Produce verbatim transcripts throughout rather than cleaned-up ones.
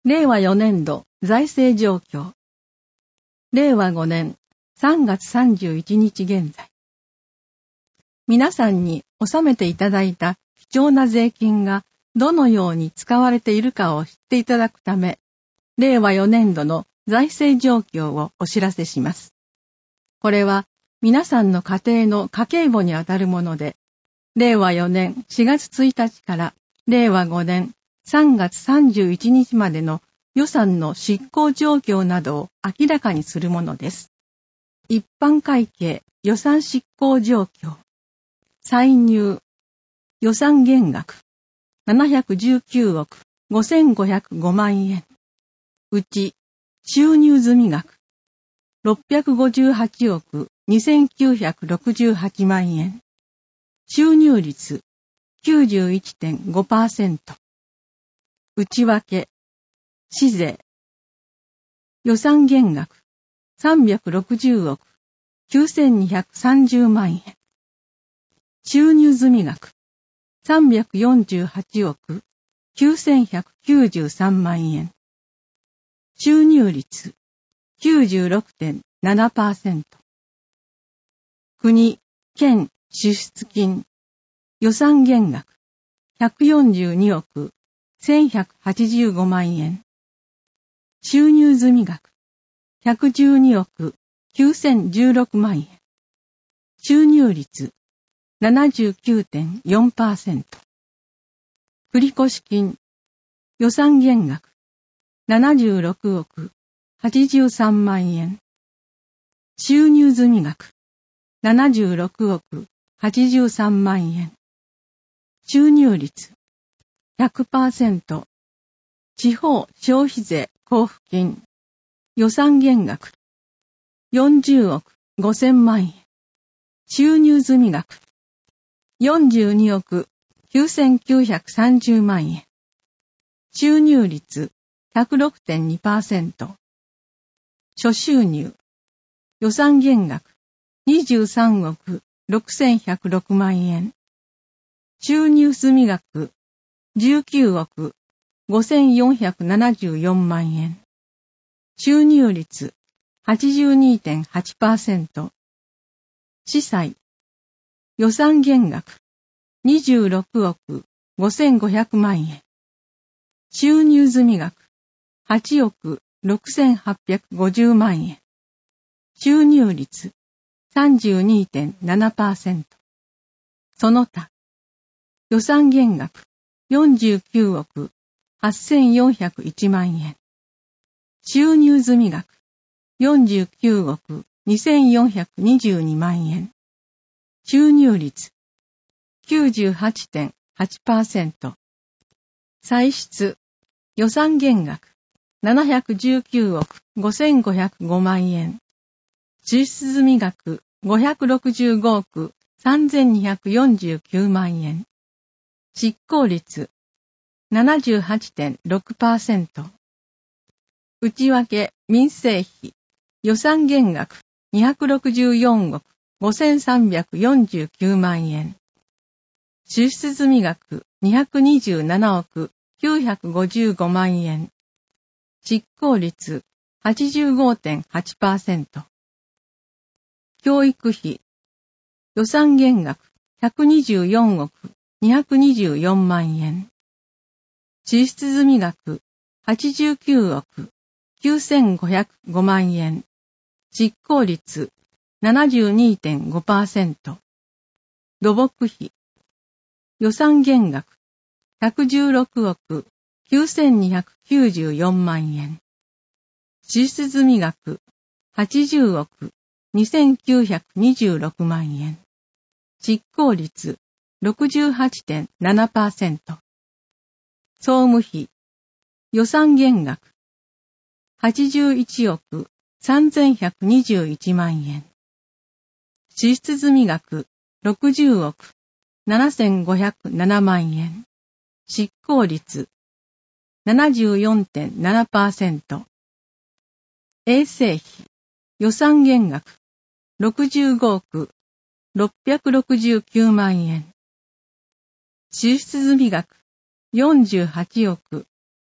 れいわよねんど財政状況。れいわごねんさんがつさんじゅういちにち現在。皆さんに納めていただいた貴重な税金がどのように使われているかを知っていただくため、れいわよねんどの財政状況をお知らせします。これは皆さんの家庭の家計簿にあたるもので、れいわよねんしがつついたちかられいわごねんさんがつさんじゅういちにちまでの予算の執行状況などを明らかにするものです。一般会計予算執行状況。歳入予算減額ななひゃくじゅうきゅうおくごせんごひゃくごまんえん。うち収入済額ろっぴゃくごじゅうはちおくにせんきゅうひゃくろくじゅうはちまんえん。収入率 きゅうじゅういってんごパーセント。内訳市税予算減額さんびゃくろくじゅうおくきゅうせんにひゃくさんじゅうまんえん。収入済額さんびゃくよんじゅうはちおくきゅうせんひゃくきゅうじゅうさんまんえん。収入率 きゅうじゅうろくてんななパーセント。国、県支出金予算減額ひゃくよんじゅうにおくせんひゃくはちじゅうごまんえん。収入済額ひゃくじゅうにおくきゅうせんじゅうろくまんえん。収入率 ななじゅうきゅうてんよんパーセント。繰越金予算減額ななじゅうろくおくはちじゅうさんまんえん。収入済額ななじゅうろくおくはちじゅうさんまんえん。収入率 ひゃくパーセント。地方消費税交付金予算減額よんじゅうおくごせんまんえん。収入済額よんじゅうにおくきゅうせんきゅうひゃくさんじゅうまんえん。収入率 ひゃくろくてんにパーセント。諸収入予算減額にじゅうさんおくろくせんひゃくろくまんえん。収入済額じゅうきゅうおくごせんよんひゃくななじゅうよんまんえん。収入率 はちじゅうにてんはちパーセント。司祭予算減額にじゅうろくおくごせんごひゃくまんえん。収入済額はちおくろくせんはっぴゃくごじゅうまんえん。収入率 さんじゅうにてんななパーセント。その他予算減額よんじゅうきゅうおくはっせんよんひゃくいちまんえん。収入済額よんじゅうきゅうおくにせんよんひゃくにじゅうにまんえん。収入率 きゅうじゅうはちてんはちパーセント。歳出予算減額ななひゃくじゅうきゅうおくごせんごひゃくごまんえん。支出済額ごひゃくろくじゅうごおくさんぜんにひゃくよんじゅうきゅうまんえん。執行率 ななじゅうはちてんろくパーセント。内訳民生費予算減額にひゃくろくじゅうよんおくごせんさんびゃくよんじゅうきゅうまんえん。支出済額にひゃくにじゅうななおくきゅうひゃくごじゅうごまんえん。執行率 はちじゅうごてんはちパーセント。教育費予算減額ひゃくにじゅうよんおくにひゃくにじゅうよんまんえん。支出済額はちじゅうきゅうおくきゅうせんごひゃくごまんえん。執行率 ななじゅうにてんごパーセント。土木費予算減額ひゃくじゅうろくおくきゅうせんにひゃくきゅうじゅうよんまんえん。支出済額はちじゅうおくにせんきゅうひゃくにじゅうろくまんえん。執行率 ろくじゅうはちてんななパーセント。総務費予算減額はちじゅういちおくさんぜんひゃくにじゅういちまんえん。支出済額ろくじゅうおくななせんごひゃくななまんえん。執行率 ななじゅうよんてんななパーセント。衛生費予算減額ろくじゅうごおくろっぴゃくろくじゅうきゅうまんえん。支出済額よんじゅうはちおく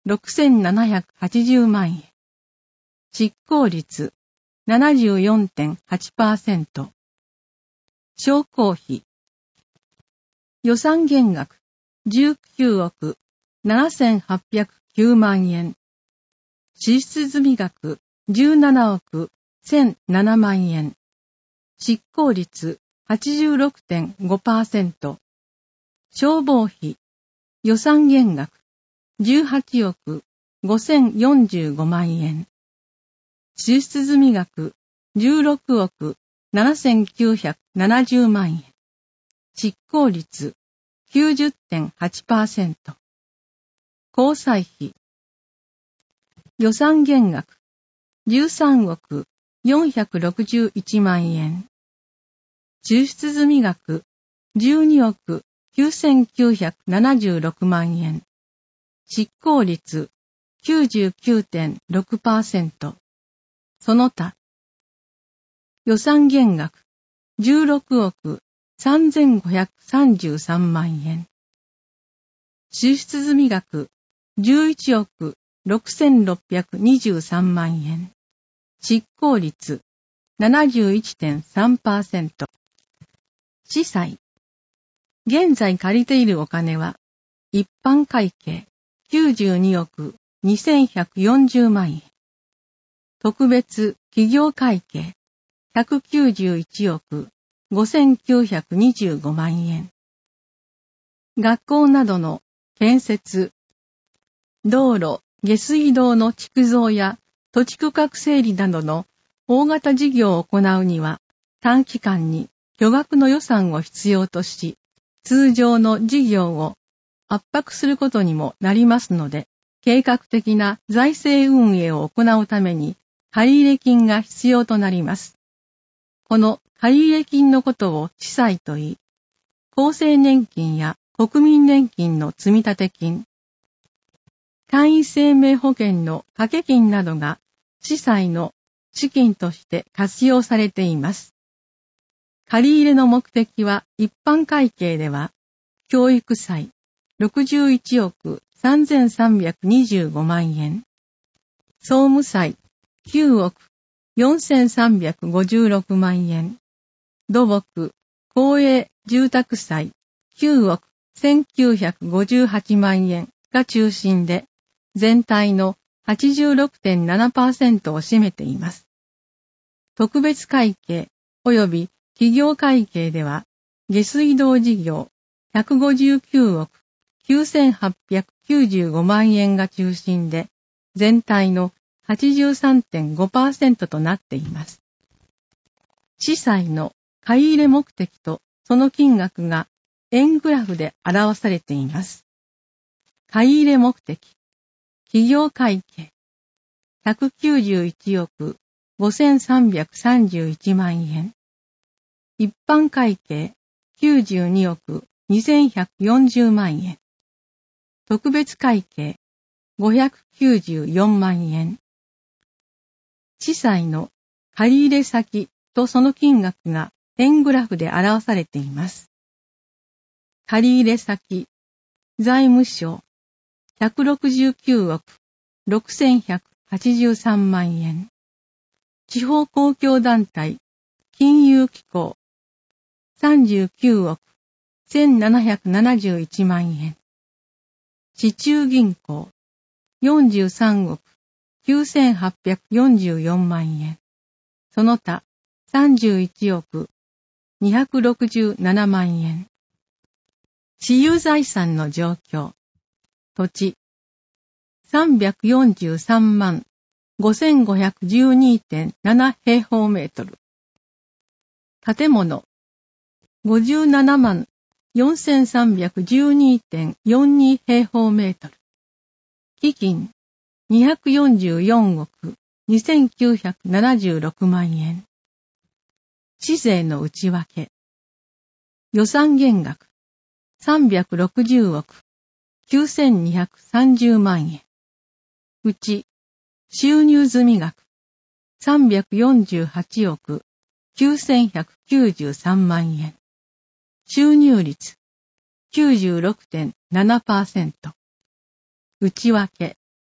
ろくせんななひゃくはちじゅうまんえん。執行率 ななじゅうよんてんはちパーセント。商工費。予算減額じゅうきゅうおくななせんはっぴゃくきゅうまんえん。支出済額じゅうななおくせんななまんえん。執行率 はちじゅうろくてんごパーセント。消防費。予算減額じゅうはちおくごせんよんじゅうごまんえん。支出済額じゅうろくおくななせんきゅうひゃくななじゅうまんえん。執行率 きゅうじゅってんはちパーセント。交際費。予算減額じゅうさんおくよんひゃくろくじゅういちまんえん。支出済額じゅうにおくきゅうせんきゅうひゃくななじゅうろくまんえん。執行率 きゅうじゅうきゅうてんろくパーセント。その他。予算減額じゅうろくおくさんぜんごひゃくさんじゅうさんまんえん。支出済額じゅういちおくろくせんろっぴゃくにじゅうさんまんえん。執行率 ななじゅういってんさんパーセント。司祭。現在借りているお金は、一般会計きゅうじゅうにおくにせんひゃくよんじゅうまんえん。特別企業会計ひゃくきゅうじゅういちおくごせんきゅうひゃくにじゅうごまんえん。学校などの建設、道路、下水道の築造や土地区画整理などの大型事業を行うには、短期間に巨額の予算を必要とし、通常の事業を圧迫することにもなりますので、計画的な財政運営を行うために借入金が必要となります。この借入金のことを地債といい、厚生年金や国民年金の積立金、簡易生命保険の掛け金などが地債の資金として活用されています。借り入れの目的は一般会計では、教育債ろくじゅういちおくさんぜんさんびゃくにじゅうごまんえん、総務債きゅうおくよんせんさんびゃくごじゅうろくまんえん、土木、公営住宅債きゅうおくせんきゅうひゃくごじゅうはちまんえんが中心で、全体の はちじゅうろくてんななパーセント を占めています。特別会計及び企業会計では、下水道事業ひゃくごじゅうきゅうおくきゅうせんはっぴゃくきゅうじゅうごまんえんが中心で、全体の はちじゅうさんてんごパーセント となっています。地債の借入目的とその金額が円グラフで表されています。借入目的、企業会計ひゃくきゅうじゅういちおくごせんさんびゃくさんじゅういちまんえん、一般会計きゅうじゅうにおくにせんひゃくよんじゅうまんえん、特別会計ごひゃくきゅうじゅうよんまんえん。地債の借入先とその金額が円グラフで表されています。借入先、財務省ひゃくろくじゅうきゅうおくろくせんひゃくはちじゅうさんまんえん。地方公共団体、金融機構さんじゅうきゅうおくせんななひゃくななじゅういちまんえん。市中銀行よんじゅうさんおくきゅうせんはっぴゃくよんじゅうよんまんえん。その他さんじゅういちおくにひゃくろくじゅうななまんえん。私有財産の状況。土地さんびゃくよんじゅうさんまんごせんごひゃくじゅうにてんなな 平方メートル。建物ごじゅうななまんよんせんさんびゃくじゅうにてんよんに 平方メートル。基金にひゃくよんじゅうよんおくにせんきゅうひゃくななじゅうろくまんえん。市税の内訳。予算減額さんびゃくろくじゅうおくきゅうせんにひゃくさんじゅうまんえん。うち収入済額さんびゃくよんじゅうはちおくきゅうせんひゃくきゅうじゅうさんまんえん。収入率 きゅうじゅうろくてんななパーセント。内訳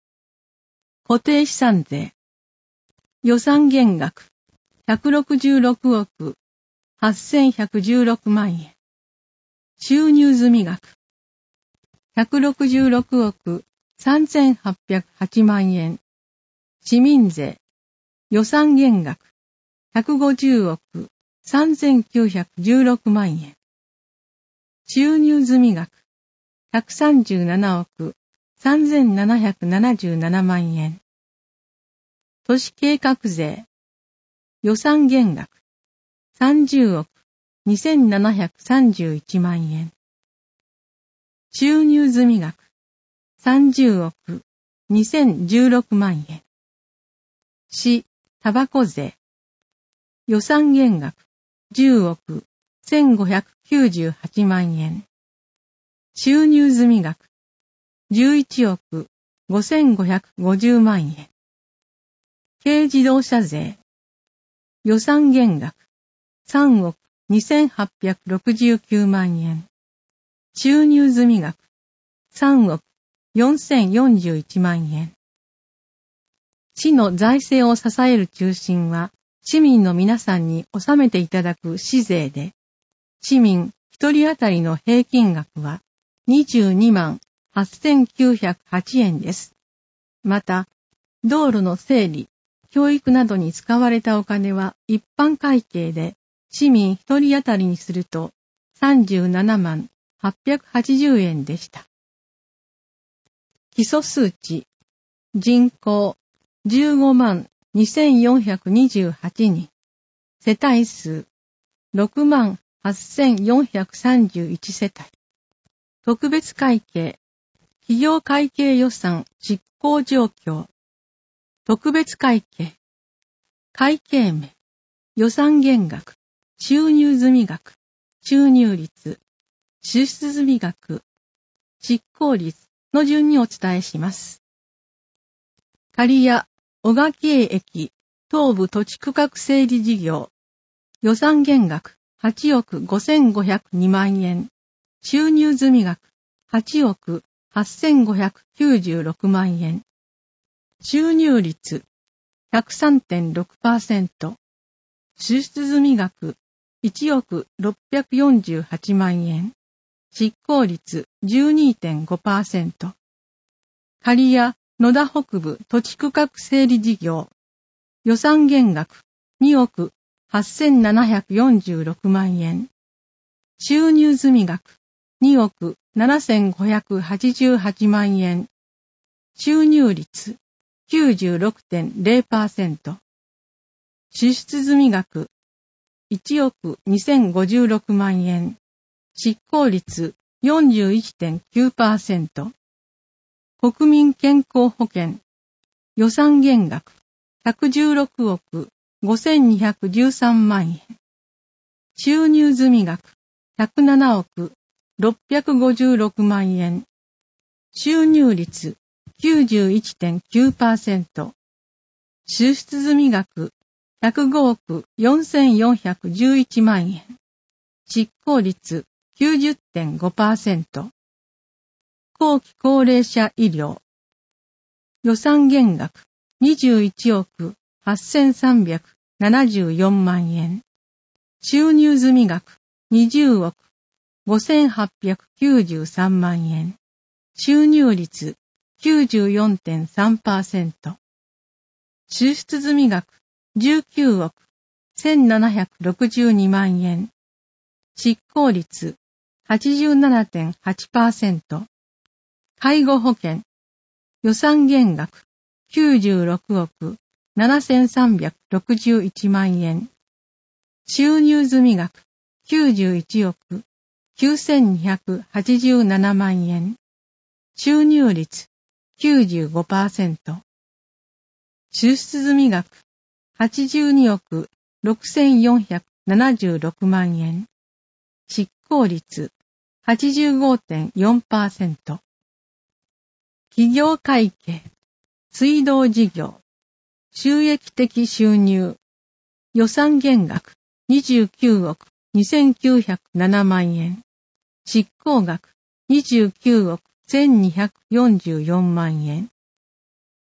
固定資産税。予算減額ひゃくろくじゅうろくおくはっせんひゃくじゅうろくまんえん。収入済額ひゃくろくじゅうろくおくさんぜんはっぴゃくはちまんえん。市民税。予算減額ひゃくごじゅうおくさんぜんきゅうひゃくじゅうろくまんえん。収入済額ひゃくさんじゅうななおくさんぜんななひゃくななじゅうななまんえん。都市計画税。予算減額さんじゅうおくにせんななひゃくさんじゅういちまんえん。収入済額さんじゅうおくにせんじゅうろくまんえん。市タバコ税。予算減額じゅうおくせんごひゃくきゅうじゅうはちまんえん。収入済額じゅういちおくごせんごひゃくごじゅうまんえん。軽自動車税。予算減額さんおくにせんはっぴゃくろくじゅうきゅうまんえん。収入済額さんおくよんせんよんじゅういちまんえん。市の財政を支える中心は、市民の皆さんに納めていただく市税で、市民一人当たりの平均額はにじゅうにまんはっせんきゅうひゃくはちえんです。また、道路の整理、教育などに使われたお金は一般会計で市民一人当たりにするとさんじゅうななまんはっぴゃくはちじゅうえんでした。基礎数値、人口じゅうごまんにせんよんひゃくにじゅうはちにん、世帯数ろくまんはっせんよんひゃくさんじゅういちせたい。特別会計、企業会計予算執行状況。特別会計、会計名、予算減額、収入済額、収入率、支出済額、執行率の順にお伝えします。刈谷、小垣駅、東部土地区画整理事業、予算減額はちおくごせんごひゃくにまんえん、収入済額はちおくはっせんごひゃくきゅうじゅうろくまんえん、収入率 ひゃくさんてんろくパーセント、支出済額いちおくろっぴゃくよんじゅうはちまんえん、執行率 じゅうにてんごパーセント、刈谷野田北部土地区画整理事業、予算減額におくはっせんななひゃくよんじゅうろくまんえん、収入済額におくななせんごひゃくはちじゅうはちまんえん、収入率 きゅうじゅうろくてんれいパーセント、支出済額いちおくにせんごじゅうろくまんえん、執行率 よんじゅういってんきゅうパーセント、国民健康保険、予算減額ひゃくじゅうろくおくごせんにひゃくじゅうさんまんえん、収入済額ひゃくななおくろっぴゃくごじゅうろくまんえん、収入率 きゅうじゅういってんきゅうパーセント、支出済額ひゃくごおくよんせんよんひゃくじゅういちまんえん、執行率 きゅうじゅってんごパーセント、後期高齢者医療、予算減額にじゅういちおくはっせんさんびゃくななじゅうよんまんえん、収入済額にじゅうおくごせんはっぴゃくきゅうじゅうさんまんえん、収入率 きゅうじゅうよんてんさんパーセント、支出済額じゅうきゅうおくせんななひゃくろくじゅうにまんえん、執行率 はちじゅうななてんはちパーセント、介護保険、予算減額きゅうじゅうろくおくななせんさんびゃくろくじゅういちまんえん、収入済額きゅうじゅういちおくきゅうせんにひゃくはちじゅうななまんえん、収入率 きゅうじゅうごパーセント、支出済額はちじゅうにおくろくせんよんひゃくななじゅうろくまんえん、執行率 はちじゅうごてんよんパーセント、企業会計、水道事業、収益的収入、予算減額にじゅうきゅうおくにせんきゅうひゃくななまんえん、執行額にじゅうきゅうおくせんにひゃくよんじゅうよんまんえん、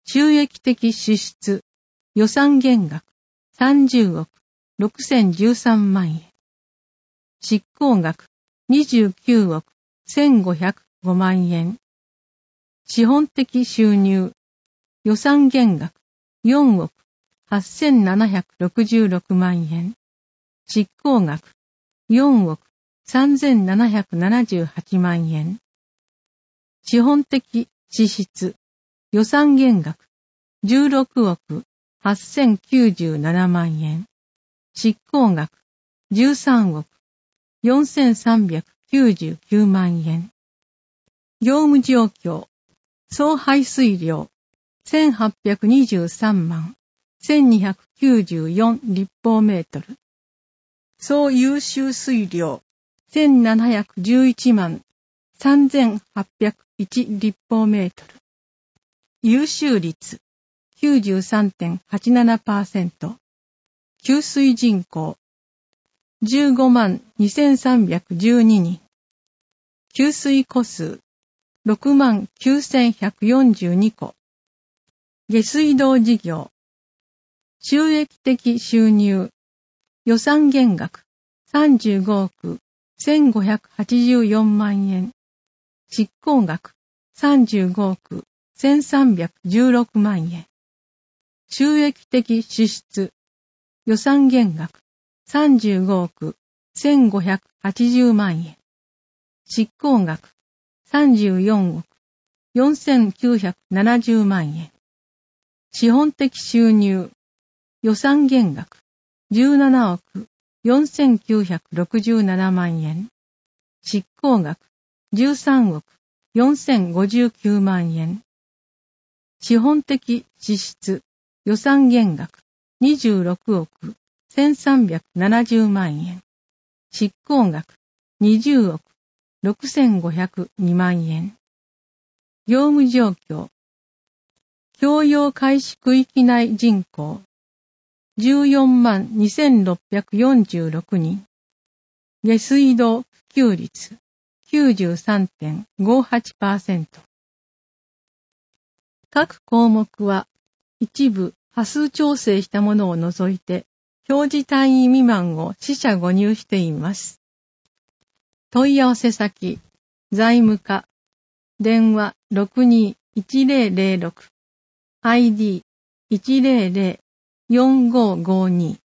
収益的支出、予算減額さんじゅうおくろくせんじゅうさんまんえん。執行額にじゅうきゅうおくせんごひゃくごまんえん。資本的収入、予算減額よんおくはっせんななひゃくろくじゅうろくまんえん。執行額よんおくさんぜんななひゃくななじゅうはちまんえん。資本的支出、予算減額じゅうろくおくはっせんきゅうじゅうななまんえん。執行額じゅうさんおくよんせんさんびゃくきゅうじゅうきゅうまんえん。業務状況、総排水量せんはっぴゃくにじゅうさんまんせんにひゃくきゅうじゅうよん立方メートル。総優秀水量せんななひゃくじゅういちまんさんぜんはっぴゃくいち立方メートル。優秀率 きゅうじゅうさんてんはちななパーセント。給水人口じゅうごまんにせんさんびゃくじゅうににん。給水戸数ろくまんきゅうせんひゃくよんじゅうにこ。下水道事業。収益的収入。予算減額さんじゅうごおくせんごひゃくはちじゅうよんまんえん。執行額さんじゅうごおくせんさんびゃくじゅうろくまんえん。収益的支出。予算減額さんじゅうごおくせんごひゃくはちじゅうまんえん。執行額さんじゅうよんおくよんせんきゅうひゃくななじゅうまんえん。資本的収入。予算減額じゅうななおくよんせんきゅうひゃくろくじゅうななまんえん。執行額じゅうさんおくよんせんごじゅうきゅうまんえん。資本的支出。予算減額にじゅうろくおくせんさんびゃくななじゅうまんえん。執行額にじゅうおくろくせんごひゃくにまんえん。業務状況。共用開始区域内人口じゅうよんまんにせんろっぴゃくよんじゅうろくにん。下水道普及率 きゅうじゅうさんてんごはちパーセント。各項目は一部波数調整したものを除いて表示単位未満を四捨五入しています。問い合わせ先、財務課、電話 ろくにーいちぜろぜろろく、アイディーいちぜろぜろよんごーごーにー